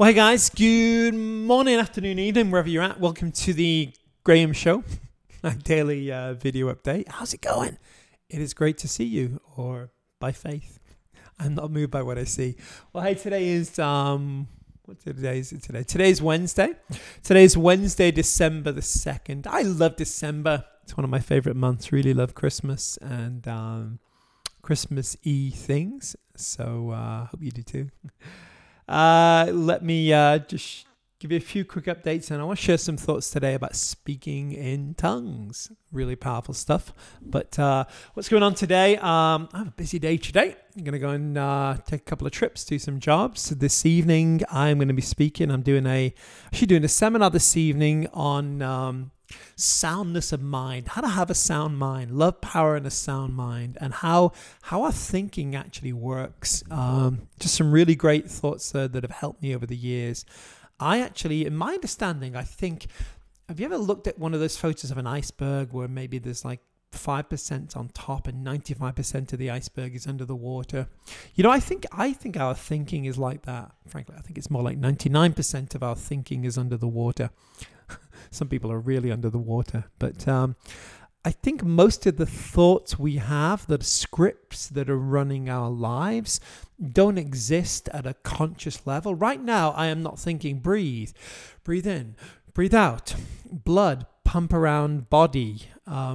Well, hey guys, good morning, afternoon, evening, wherever you're at. Welcome to the Graham Show, my daily video update. How's it going? It is great to see you, or by faith. I'm not moved by what I see. Well, hey, today is, what day is it today? Today's Wednesday. Today's Wednesday, December the 2nd. I love December. It's one of my favorite months. Really love Christmas and Christmas-y things. So hope you do too. Let me just give you a few quick updates, and I want to share some thoughts today about speaking in tongues. Really powerful stuff. But what's going on today? I have a busy day today. I'm going to go and take a couple of trips, do some jobs. This evening, I'm going to be speaking. I'm doing a seminar this evening on soundness of mind, how to have a sound mind, love, power, and a sound mind, and how our thinking actually works. Just some really great thoughts that have helped me over the years. In my understanding, I think, have you ever looked at one of those photos of an iceberg where maybe there's like 5% on top and 95% of the iceberg is under the water? You know, I think our thinking is like that. Frankly, I think it's more like 99% of our thinking is under the water. Some people are really under the water, but I think most of the thoughts we have, the scripts that are running our lives, don't exist at a conscious level. Right now, I am not thinking breathe in, breathe out, blood pump around body,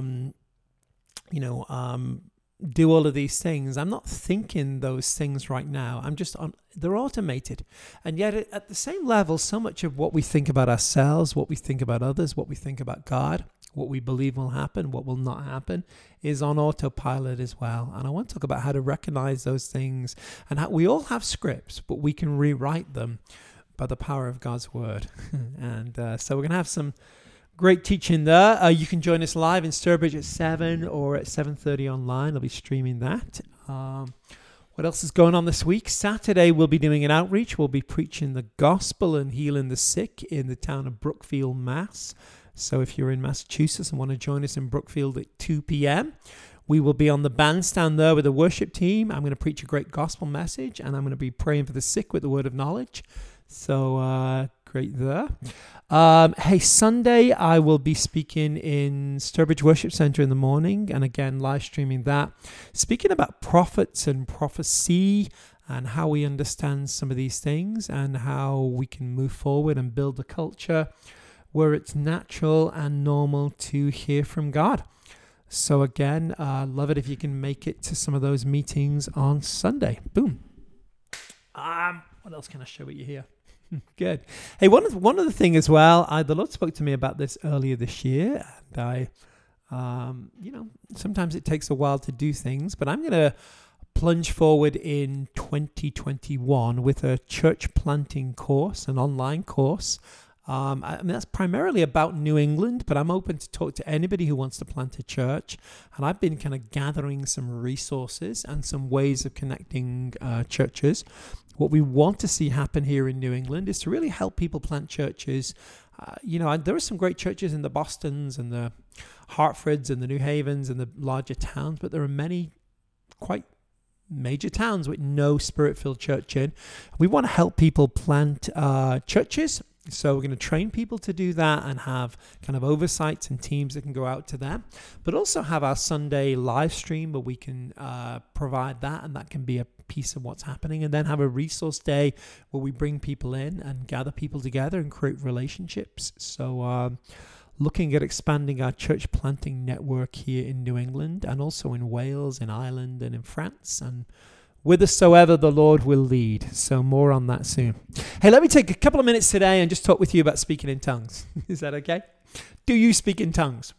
do all of these things. I'm not thinking those things right now. They're automated. And yet at the same level, so much of what we think about ourselves, what we think about others, what we think about God, what we believe will happen, what will not happen, is on autopilot as well. And I want to talk about how to recognize those things and how we all have scripts, but we can rewrite them by the power of God's word. And so we're going to have some great teaching there. You can join us live in Sturbridge at 7 or at 7:30 online. I'll be streaming that. What else is going on this week? Saturday, we'll be doing an outreach. We'll be preaching the gospel and healing the sick in the town of Brookfield, Mass. So if you're in Massachusetts and want to join us in Brookfield at 2 p.m., we will be on the bandstand there with the worship team. I'm going to preach a great gospel message, and I'm going to be praying for the sick with the word of knowledge. So great there. Hey, Sunday I will be speaking in Sturbridge Worship Center in the morning, and again live streaming that, speaking about prophets and prophecy and how we understand some of these things and how we can move forward and build a culture where it's natural and normal to hear from God. So again, love it if you can make it to some of those meetings on Sunday. Boom. What else can I share with you here? Good. Hey, one of the things as well, the Lord spoke to me about this earlier this year, and sometimes it takes a while to do things, but I'm going to plunge forward in 2021 with a church planting course, an online course. That's primarily about New England, but I'm open to talk to anybody who wants to plant a church. And I've been kind of gathering some resources and some ways of connecting churches. What we want to see happen here in New England is to really help people plant churches. There are some great churches in the Bostons and the Hartfords and the New Havens and the larger towns, but there are many quite major towns with no Spirit-filled church in. We want to help people plant churches. So we're going to train people to do that and have kind of oversights and teams that can go out to them, but also have our Sunday live stream where we can provide that, and that can be a piece of what's happening, and then have a resource day where we bring people in and gather people together and create relationships. So looking at expanding our church planting network here in New England and also in Wales, in Ireland, and in France, and whithersoever the Lord will lead. So more on that soon. Hey, let me take a couple of minutes today and just talk with you about speaking in tongues. Is that okay? Do you speak in tongues?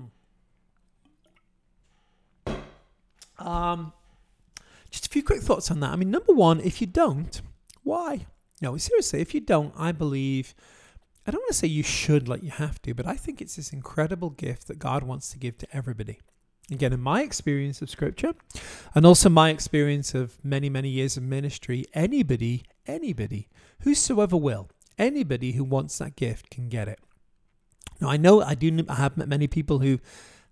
Just a few quick thoughts on that. I mean, number one, if you don't, why? No, seriously, if you don't, I don't want to say you should like you have to, but I think it's this incredible gift that God wants to give to everybody. Again, in my experience of Scripture, and also my experience of many, many years of ministry, anybody, whosoever will, anybody who wants that gift can get it. Now, I have met many people who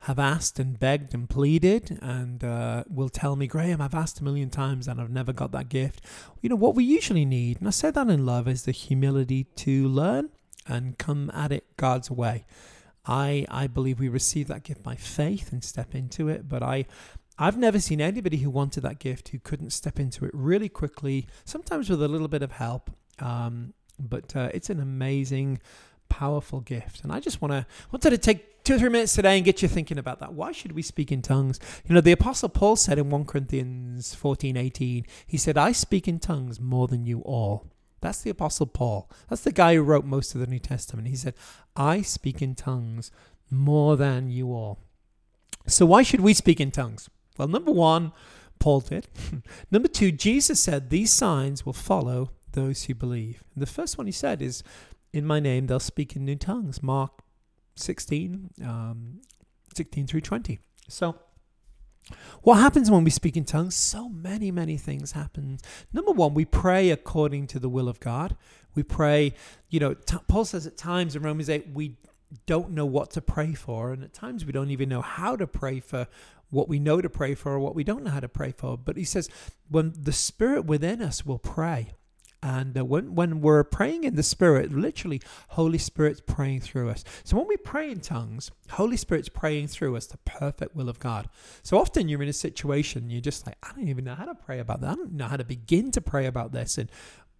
have asked and begged and pleaded and will tell me, Graham, I've asked a million times and I've never got that gift. What we usually need, and I say that in love, is the humility to learn and come at it God's way. I believe we receive that gift by faith and step into it, but I've never seen anybody who wanted that gift who couldn't step into it really quickly, sometimes with a little bit of help. But it's an amazing, powerful gift. And I just wanted to take 2 or 3 minutes today and get you thinking about that. Why should we speak in tongues? The Apostle Paul said in 1 Corinthians 14:18, he said, I speak in tongues more than you all. That's the Apostle Paul. That's the guy who wrote most of the New Testament. He said, I speak in tongues more than you all. So why should we speak in tongues? Well, number one, Paul did. Number two, Jesus said, these signs will follow those who believe. And the first one he said is, in my name, they'll speak in new tongues. Mark 16 through 20. So what happens when we speak in tongues? So many things happen. Number one, we pray according to the will of God. We pray, Paul says at times in Romans 8, we don't know what to pray for. And at times we don't even know how to pray for what we know to pray for or what we don't know how to pray for. But he says, when the Spirit within us will pray. And when we're praying in the Spirit, literally, Holy Spirit's praying through us. So when we pray in tongues, Holy Spirit's praying through us the perfect will of God. So often you're in a situation, you're just like, I don't even know how to pray about that. I don't know how to begin to pray about this. And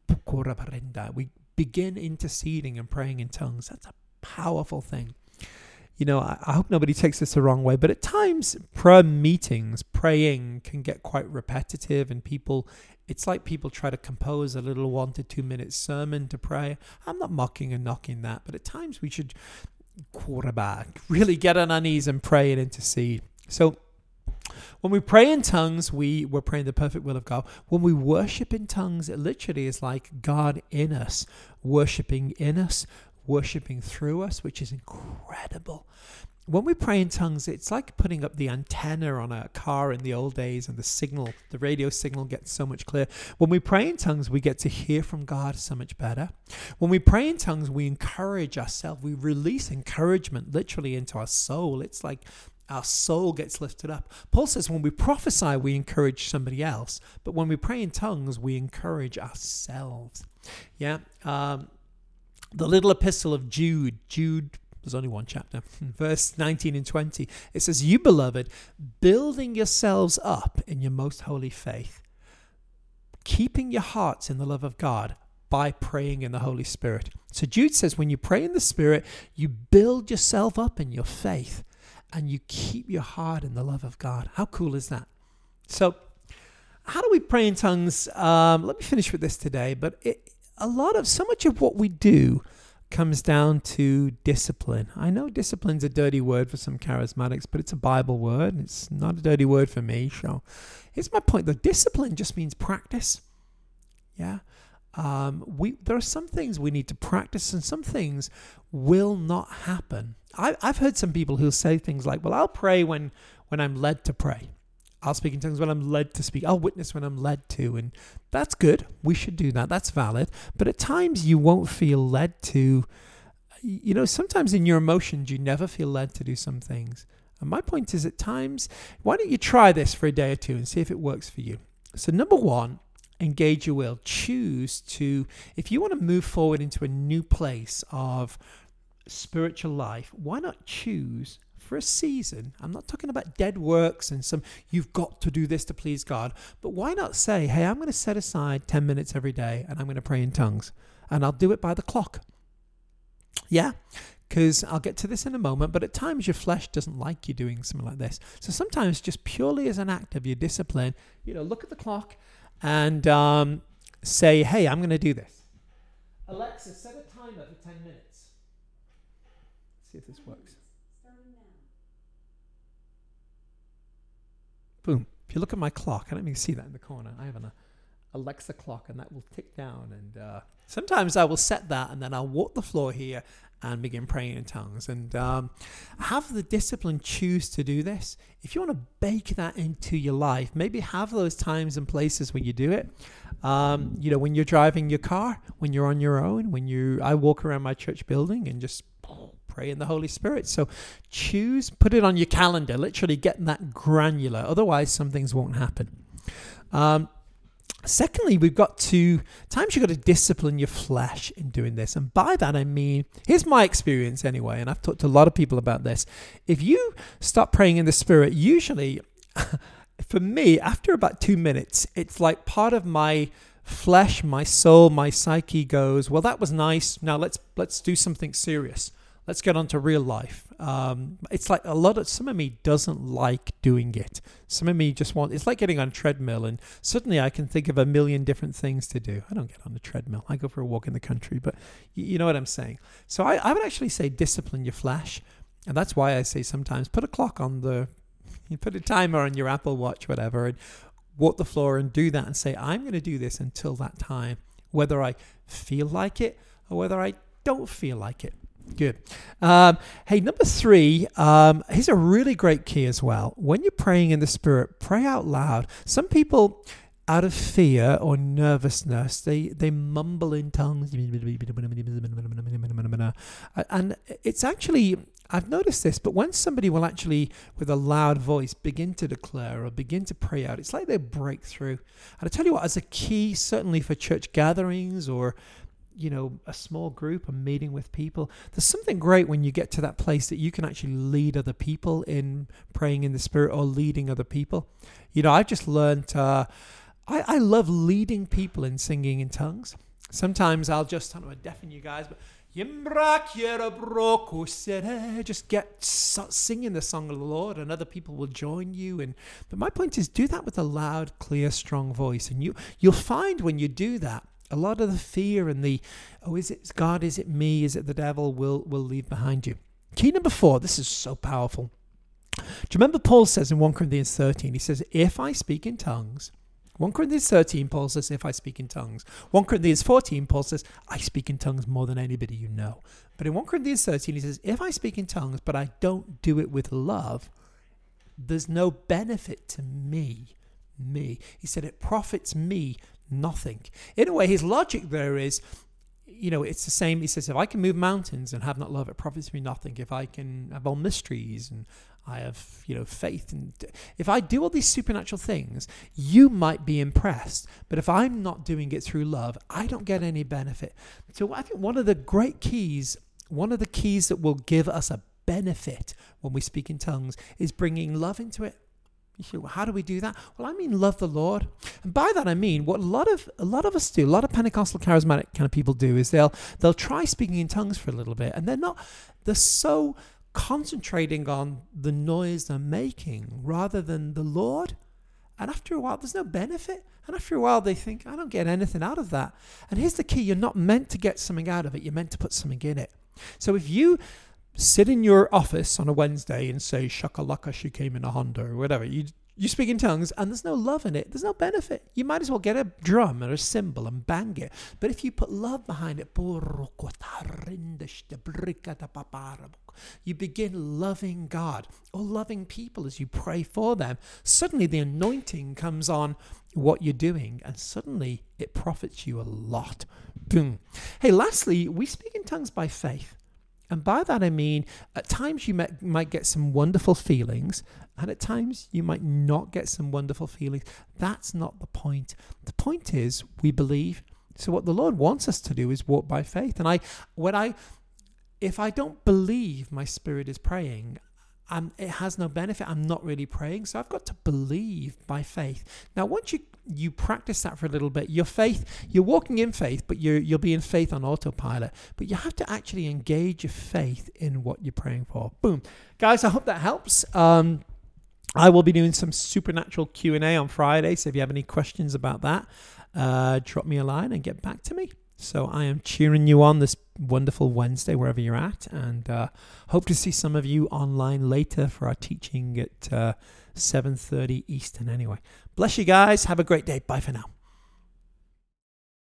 we begin interceding and praying in tongues. That's a powerful thing. I hope nobody takes this the wrong way, but at times prayer meetings, praying can get quite repetitive and it's like people try to compose a little 1 to 2 minute sermon to pray. I'm not mocking and knocking that, but at times we should really get on our knees and pray and intercede. So when we pray in tongues, we're praying the perfect will of God. When we worship in tongues, it literally is like God in us, worshiping in us, worshiping through us, which is incredible. When we pray in tongues, it's like putting up the antenna on a car in the old days and the radio signal gets so much clearer. When we pray in tongues, we get to hear from God so much better. When we pray in tongues, we encourage ourselves. We release encouragement literally into our soul. It's like our soul gets lifted up. Paul says when we prophesy, we encourage somebody else. But when we pray in tongues, we encourage ourselves. Yeah. The little epistle of Jude, there's only one chapter, verse 19 and 20. It says, you beloved, building yourselves up in your most holy faith, keeping your hearts in the love of God by praying in the Holy Spirit. So Jude says when you pray in the Spirit, you build yourself up in your faith and you keep your heart in the love of God. How cool is that? So how do we pray in tongues? Let me finish with this today, but so much of what we do comes down to discipline. I know discipline's a dirty word for some charismatics, but it's a Bible word. It's not a dirty word for me. So here's my point. The discipline just means practice. Yeah. There are some things we need to practice and some things will not happen. I've heard some people who say things like, well, I'll pray when I'm led to pray. I'll speak in tongues when I'm led to speak. I'll witness when I'm led to. And that's good. We should do that. That's valid. But at times you won't feel led to, sometimes in your emotions, you never feel led to do some things. And my point is at times, why don't you try this for a day or two and see if it works for you? So number one, engage your will. Choose to, if you want to move forward into a new place of spiritual life, why not choose for a season? I'm not talking about dead works and you've got to do this to please God, but why not say, hey, I'm going to set aside 10 minutes every day and I'm going to pray in tongues and I'll do it by the clock. Yeah, because I'll get to this in a moment, but at times your flesh doesn't like you doing something like this. So sometimes just purely as an act of your discipline, look at the clock and say, hey, I'm going to do this. Alexa, set a timer for 10 minutes. See if this works. Boom. If you look at my clock, I don't even see that in the corner. I have an Alexa clock and that will tick down. And sometimes I will set that and then I'll walk the floor here and begin praying in tongues. And have the discipline, choose to do this. If you want to bake that into your life, maybe have those times and places where you do it. When you're driving your car, when you're on your own, I walk around my church building and just pray in the Holy Spirit. So put it on your calendar, literally get that granular. Otherwise, some things won't happen. Secondly, times you've got to discipline your flesh in doing this. And by that, I mean, here's my experience anyway, and I've talked to a lot of people about this. If you start praying in the Spirit, usually, for me, after about 2 minutes, it's like part of my flesh, my soul, my psyche goes, well, that was nice. Now let's do something serious. Let's get on to real life. It's like some of me doesn't like doing it. Some of me it's like getting on a treadmill, and suddenly I can think of a million different things to do. I don't get on a treadmill. I go for a walk in the country, but you know what I'm saying. So I would actually say discipline your flesh. And that's why I say sometimes put a clock you put a timer on your Apple Watch, whatever, and walk the floor and do that and say, I'm going to do this until that time, whether I feel like it or whether I don't feel like it. Good. Hey, number 3, here's a really great key as well. When you're praying in the Spirit, pray out loud. Some people, out of fear or nervousness, they mumble in tongues. And it's actually, I've noticed this, but when somebody will actually, with a loud voice, begin to declare or begin to pray out, it's like they break through. And I tell you what, as a key, certainly for church gatherings or a small group, a meeting with people, there's something great when you get to that place that you can actually lead other people in praying in the Spirit or leading other people. I've just learned, I love leading people in singing in tongues. Sometimes I don't want to deafen you guys, but just start singing the song of the Lord, and other people will join you. But my point is, do that with a loud, clear, strong voice, and you'll find when you do that, a lot of the fear and is it God, is it me, is it the devil, will leave behind you. Key number 4, this is so powerful. Do you remember Paul says in 1 Corinthians 13, he says, if I speak in tongues, 1 Corinthians 13, Paul says, if I speak in tongues. 1 Corinthians 14, Paul says, I speak in tongues more than anybody you know. But in 1 Corinthians 13, he says, if I speak in tongues, but I don't do it with love, there's no benefit to me. He said, it profits me nothing. In a way, his logic there is, it's the same. He says, if I can move mountains and have not love, it profits me nothing. If I can have all mysteries and I have, faith, and if I do all these supernatural things, you might be impressed. But if I'm not doing it through love, I don't get any benefit. So I think one of the keys that will give us a benefit when we speak in tongues is bringing love into it. You say, well, how do we do that? Well, I mean, love the Lord. And by that, I mean, what a lot of us do, a lot of Pentecostal charismatic kind of people do is they'll try speaking in tongues for a little bit, and they're so concentrating on the noise they're making rather than the Lord. And after a while, there's no benefit. And after a while, they think, I don't get anything out of that. And here's the key. You're not meant to get something out of it. You're meant to put something in it. So if you sit in your office on a Wednesday and say, shakalaka, she came in a Honda or whatever, you speak in tongues and there's no love in it, there's no benefit. You might as well get a drum or a cymbal and bang it. But if you put love behind it, you begin loving God or loving people as you pray for them. Suddenly the anointing comes on what you're doing, and suddenly it profits you a lot. Boom. Hey, lastly, we speak in tongues by faith. And by that I mean, at times you might get some wonderful feelings, and at times you might not get some wonderful feelings. That's not the point. The point is we believe. So what the Lord wants us to do is walk by faith. And if I don't believe my spirit is praying, it has no benefit. I'm not really praying. So I've got to believe by faith. Now, once you practice that for a little bit, you're walking in faith, but you'll be in faith on autopilot. But you have to actually engage your faith in what you're praying for. Boom. Guys, I hope that helps. I will be doing some supernatural Q&A on Friday. So if you have any questions about that, drop me a line and get back to me. So I am cheering you on this wonderful Wednesday, wherever you're at, and hope to see some of you online later for our teaching at 7:30 Eastern anyway. Bless you guys. Have a great day. Bye for now.